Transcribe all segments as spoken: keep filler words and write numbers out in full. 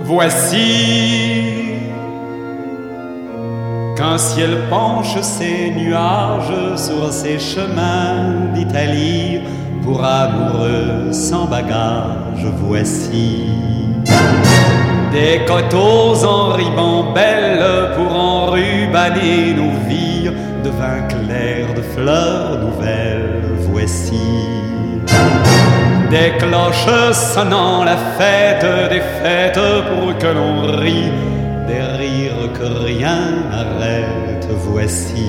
Voici qu'un ciel penche ses nuages sur ses chemins d'Italie pour amoureux sans bagage. Voici des coteaux en ribambelle pour enrubanner nos vies de vin clair, de fleurs nouvelles. Voici des cloches sonnant la fête des fêtes pour que l'on rie, des rires que rien n'arrête. Voici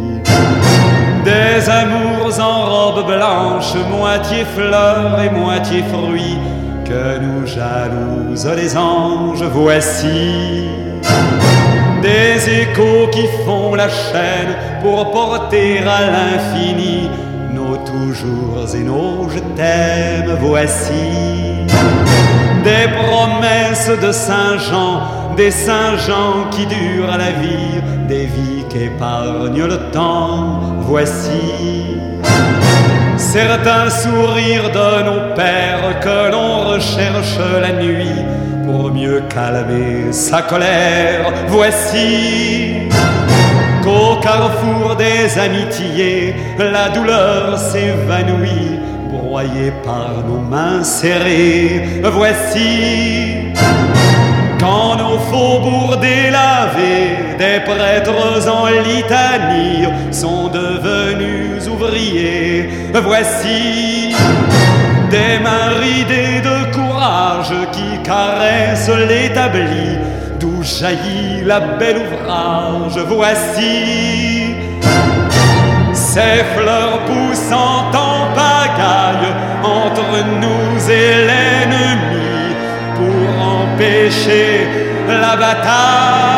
des amours en robe blanche, moitié fleurs et moitié fruits, que nous jalousent les anges. Voici des échos qui font la chaîne pour porter à l'infini nos toujours et nos je t'aime. Voici des promesses de Saint-Jean, des Saint-Jean qui durent à la vie, des vies qu'épargne le temps. Voici certains sourires de nos pères que l'on recherche la nuit pour mieux calmer sa colère. Voici qu'au carrefour des amitiés, la douleur s'évanouit, broyée par nos mains serrées. Voici qu'en nos faubourgs délavés, des prêtres en litanie sont devenus ouvriers. Voici des mains ridées de courage qui caressent l'établi, d'où jaillit la belle ouvrage. Voici ces fleurs poussant en pagaille entre nous et l'ennemi pour empêcher la bataille.